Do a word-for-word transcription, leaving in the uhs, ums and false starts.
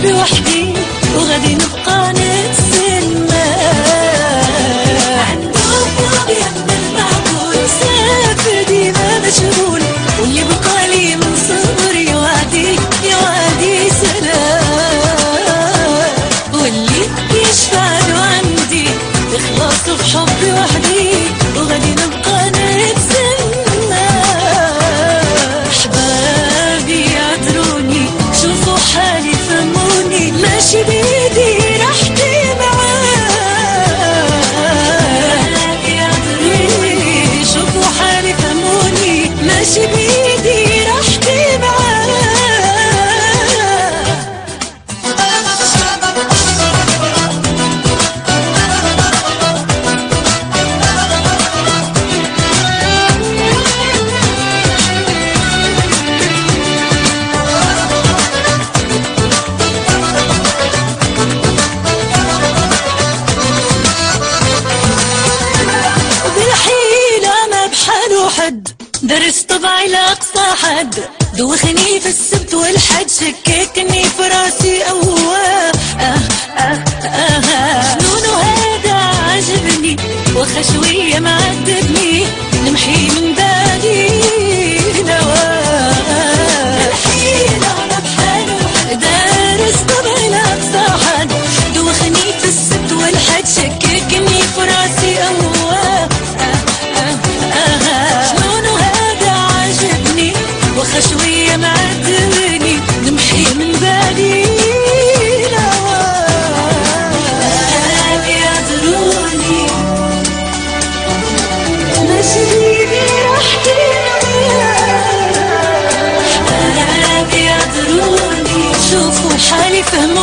حبي وحدي وغادي نبقى نتسنى. عندهم أبيض من المعقول مسافر ديما مشغول، واللي بقى لي من صبري يوعدي يوعدي سلام، واللي يشفع له عندي إخلاص في حبي وحدي وغادي نبقى نتسنى. أحبابي يعذروني شوفوا حالي فهموني، ماشي بيدي راحتي معاه. يعذروني شوفوا حالي فهموني، ماشي بيدي راحتي معاه. درس طبعي لأقصى حد، دوخني في السبت والحد، شككني في راسي أواه. آه آه آه جنونه هذا عجبني وخا شوية معذبني، نمحي من بالي نواه. الحيلة أنا بحاله دارس طبعي لأقصى حد، دوخني في السبت والحد، شككني في راسي أواه. وخا شوية معذبني، نمحي من بالي نواه. يعذروني ماشي بيدي راحتي معاه. يعذروني شوفوا حالي فهموني.